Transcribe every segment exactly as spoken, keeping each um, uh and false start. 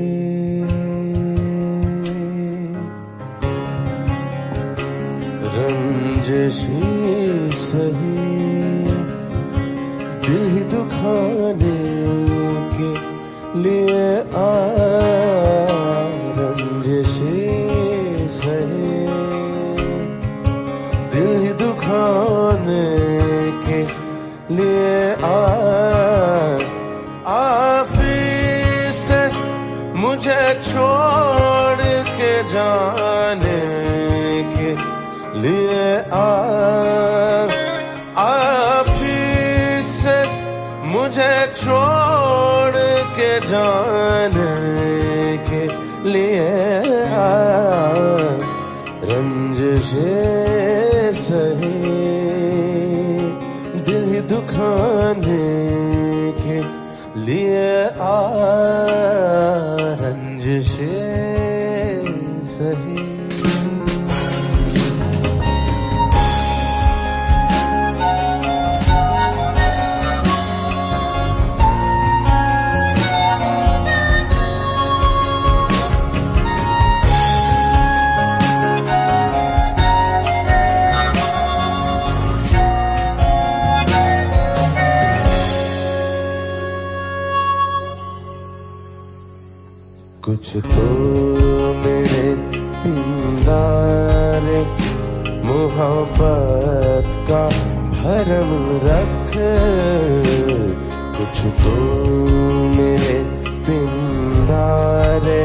रंजिशी सही दिल ही दुखाने के लिए आ रंजिशी सही दिल ही दुखाने के लिए आ आफिस से मुझे छोड़ के जाने के लिए आ आफिस से मुझे छोड़ के जाने के लिए आ रंजिशे सही दिल ही दुखाने के लिए आ रंजिशे सही। कुछ तो मेरे पिंदार मोहब्बत का भरम रख कुछ तो मेरे पिंदार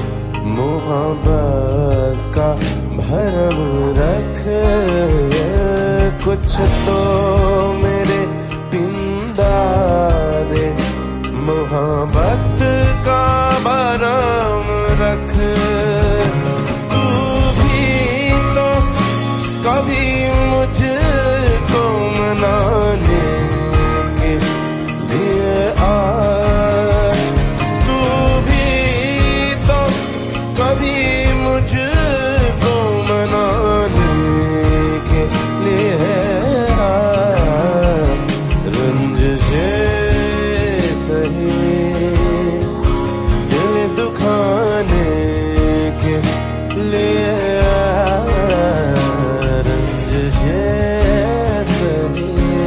मोहब्बत का भरम रख कुछ तो मेरे पिंदार मोहब्बत का भरम रख तू भी तो कभी मुझको मनाने के लिए आ तू भी तो कभी मुझको मनाने के लिए आ रंजिशे सही दिल दुखाने के लिए रंजिशे सही।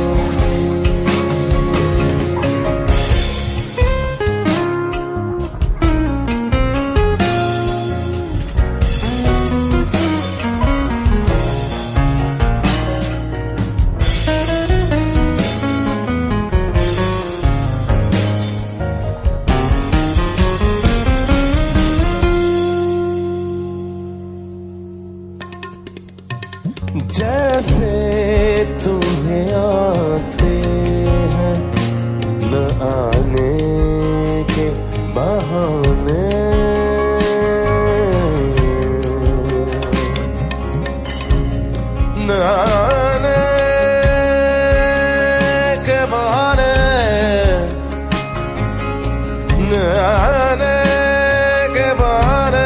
जैसे तुम्हें आते हैं न आने के बहाने न आने के बहाने न आने के बहाने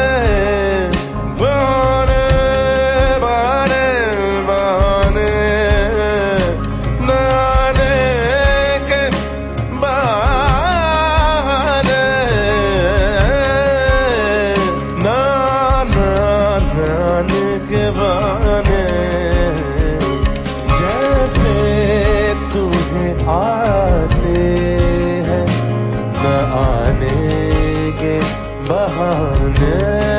जैसे तुम्हें आते हैं न आने के बहाने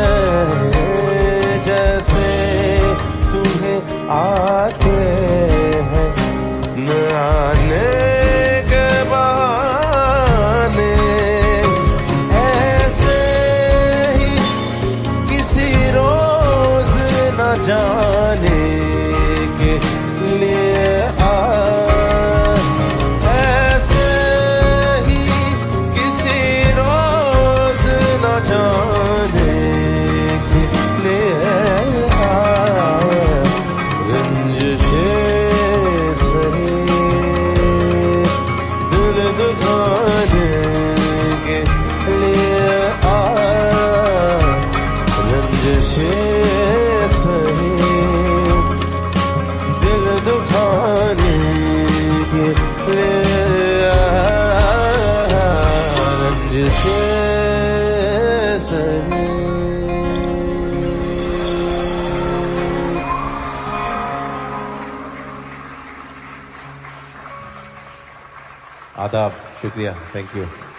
जैसे तुम्हें आते हैं न आने के बहाने ऐसे ही किसी रोज न जाने के लिए आ ऐसे ही किसी रोज न जाने के लिए आ रंजिशे सही दिल दुखाने के लिए आ रंजिशे सही। सरे। आदाब, शुक्रिया, थैंक यू।